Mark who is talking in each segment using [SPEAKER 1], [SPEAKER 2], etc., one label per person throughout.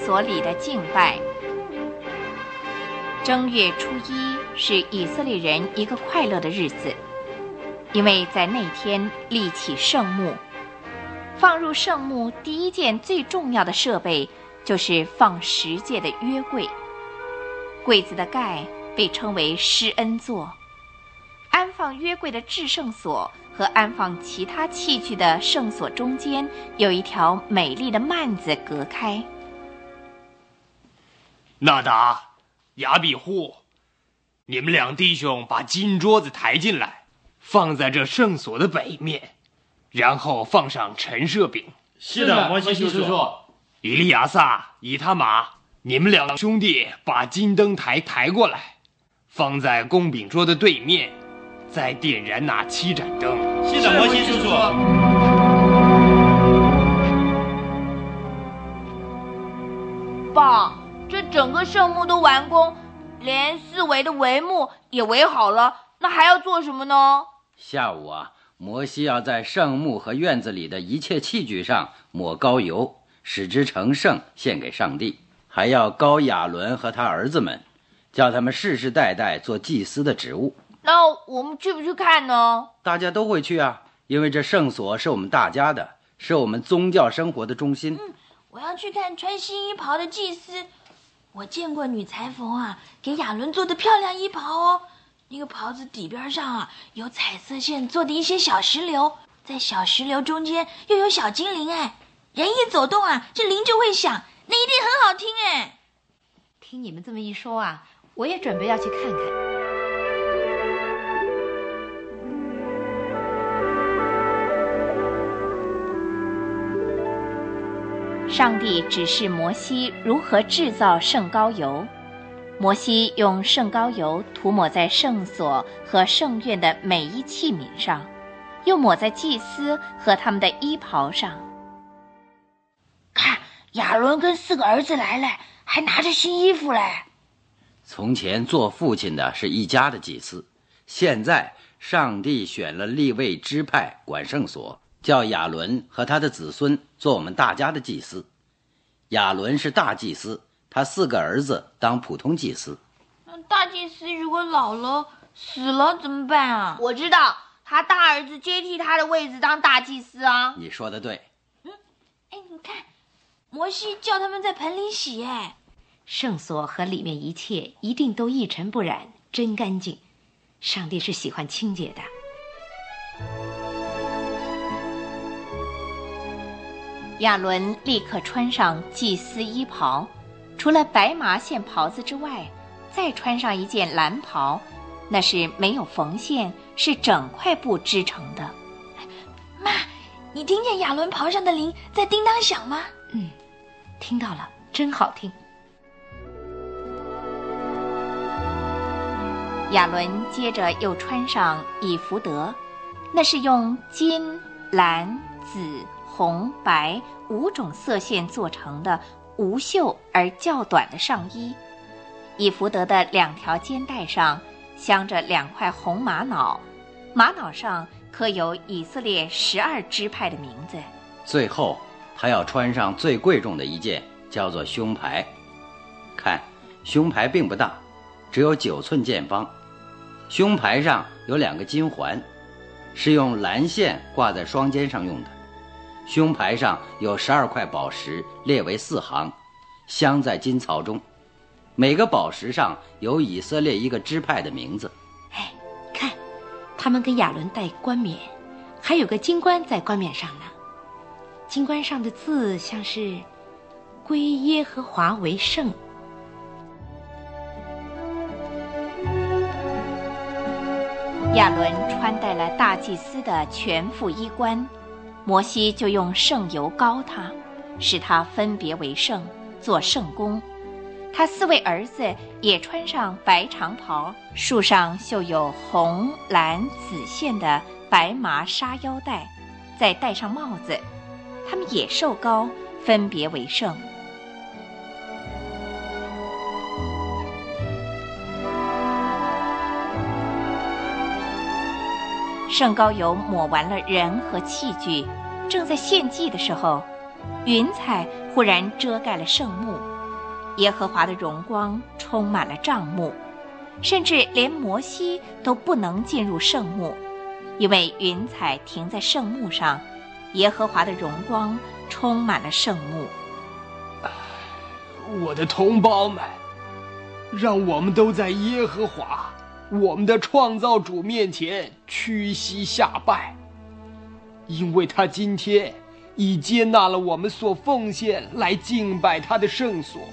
[SPEAKER 1] 所里的敬拜。正月初一是以色列人一个快乐的日子，因为在那天立起圣幕。放入圣幕第一件最重要的设备就是放十诫的约柜。柜子的盖被称为施恩座，安放约柜的至圣所和安放其他器具的圣所中间有一条美丽的幔子隔开。
[SPEAKER 2] 纳达、亚比户，你们两弟兄把金桌子抬进来，放在这圣所的北面，然后放上陈设饼。
[SPEAKER 3] 是的，摩西叔叔。
[SPEAKER 2] 以利亚撒、以他玛，你们两兄弟把金灯台抬过来，放在供饼桌的对面，再点燃那7盏灯。
[SPEAKER 3] 是的，摩西叔叔。
[SPEAKER 4] 爸，这整个圣幕都完工，连四围的帷幕也围好了，那还要做什么呢？
[SPEAKER 5] 下午摩西要在圣幕和院子里的一切器具上抹膏油，使之成圣，献给上帝。还要膏亚伦和他儿子们，叫他们世世代代做祭司的职务。
[SPEAKER 4] 那我们去不去看呢？
[SPEAKER 5] 大家都会去啊，因为这圣所是我们大家的，是我们宗教生活的中心。
[SPEAKER 6] 我要去看穿新衣袍的祭司。我见过女裁缝给亚伦做的漂亮衣袍哦。那个袍子底边上有彩色线做的一些小石榴，在小石榴中间又有小精灵人一走动这铃就会响，那一定很好听
[SPEAKER 1] 听你们这么一说我也准备要去看看。上帝指示摩西如何制造圣膏油。摩西用圣膏油涂抹在圣所和圣院的每一器皿上，又抹在祭司和他们的衣袍上。
[SPEAKER 6] 看，亚伦跟4个儿子来了，还拿着新衣服嘞。
[SPEAKER 5] 从前做父亲的是一家的祭司，现在上帝选了利未支派管圣所，叫亚伦和他的子孙做我们大家的祭司。亚伦是大祭司，他4个儿子当普通祭司。
[SPEAKER 6] 大祭司如果老了死了怎么办
[SPEAKER 4] 我知道，他大儿子接替他的位子当大祭司
[SPEAKER 5] 你说的对。
[SPEAKER 6] 你看，摩西叫他们在盆里洗
[SPEAKER 1] 圣所和里面一切一定都一尘不染，真干净。上帝是喜欢清洁的。亚伦立刻穿上祭司衣袍，除了白麻线袍子之外，再穿上一件蓝袍，那是没有缝线，是整块布织成的。
[SPEAKER 6] 妈，你听见亚伦袍上的铃在叮当响吗？
[SPEAKER 1] 听到了，真好听。亚伦接着又穿上以弗得，那是用金、蓝、紫、红、白5种色线做成的无袖而较短的上衣。以弗得的2条肩带上镶着2块红玛瑙，玛瑙上刻有以色列12支派的名字。
[SPEAKER 5] 最后他要穿上最贵重的一件，叫做胸牌。看，胸牌并不大，只有9寸见方。胸牌上有2个金环，是用蓝线挂在双肩上用的。胸牌上有12块宝石，列为4行，镶在金槽中。每个宝石上有以色列一个支派的名字。
[SPEAKER 1] 看，他们跟亚伦戴冠冕，还有个金冠在冠冕上呢。金冠上的字像是归耶和华为圣。亚伦穿戴了大祭司的全副衣冠，摩西就用圣油膏他，使他分别为圣，做圣工。他4位儿子也穿上白长袍，束上绣有红、蓝、紫线的白麻纱腰带，再戴上帽子。他们也受膏，分别为圣。圣膏油抹完了人和器具，正在献祭的时候，云彩忽然遮盖了圣幕， 耶和华的荣光充满了帐幕，甚至连摩西都不能进入圣幕，因为云彩停在圣幕上，耶和华的荣光充满了圣幕。
[SPEAKER 2] 我的同胞们，让我们都在耶和华我们的创造主面前屈膝下拜，因为他今天已接纳了我们所奉献来敬拜他的圣所。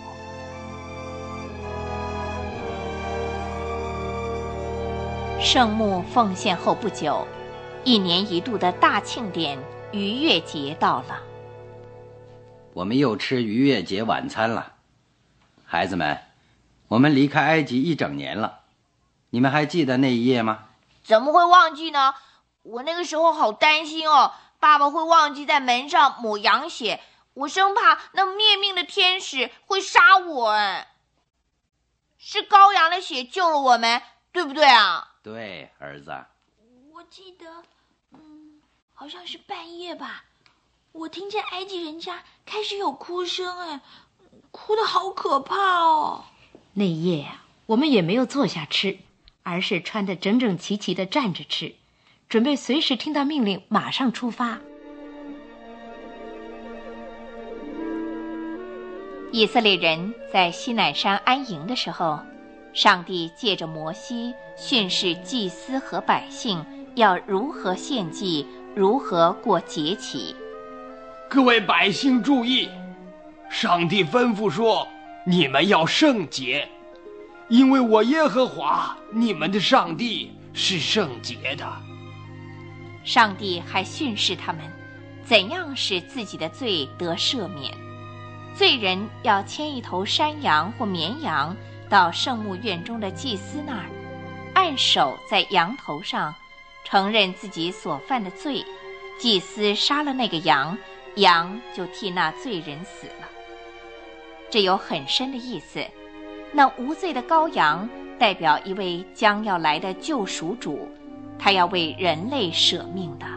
[SPEAKER 1] 圣幕奉献后不久，1年1度的大庆典逾越节到了。
[SPEAKER 5] 我们又吃逾越节晚餐了。孩子们，我们离开埃及1整年了，你们还记得那一夜吗？
[SPEAKER 4] 怎么会忘记呢？我那个时候好担心哦，爸爸会忘记在门上抹羊血，我生怕那灭命的天使会杀我。是羔羊的血救了我们，对不对啊？
[SPEAKER 5] 对，儿子。
[SPEAKER 6] 我记得，好像是半夜吧，我听见埃及人家开始有哭声，哭得好可怕哦。
[SPEAKER 7] 那夜啊，我们也没有坐下吃，而是穿得整整齐齐地站着吃，准备随时听到命令马上出发。
[SPEAKER 1] 以色列人在西乃山安营的时候，上帝借着摩西训示祭司和百姓要如何献祭，如何过节期。
[SPEAKER 2] 各位百姓注意，上帝吩咐说，你们要圣洁，因为我耶和华你们的上帝是圣洁的。
[SPEAKER 1] 上帝还训示他们怎样使自己的罪得赦免。罪人要牵一头山羊或绵羊到圣幕院中的祭司那儿，按手在羊头上，承认自己所犯的罪，祭司杀了那个羊，羊就替那罪人死了。这有很深的意思，那无罪的羔羊代表一位将要来的救赎主，他要为人类舍命的。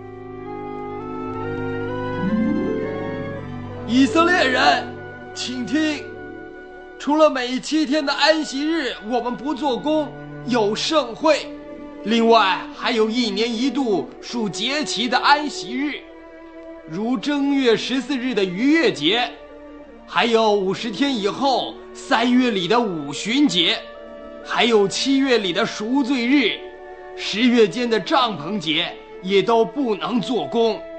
[SPEAKER 2] 以色列人，请听，除了每7天的安息日我们不做工，有盛会，另外还有1年1度属节期的安息日，如正月14日的逾越节，还有50天以后3月里的五旬节，还有7月里的赎罪日，10月间的帐篷节也都不能做工。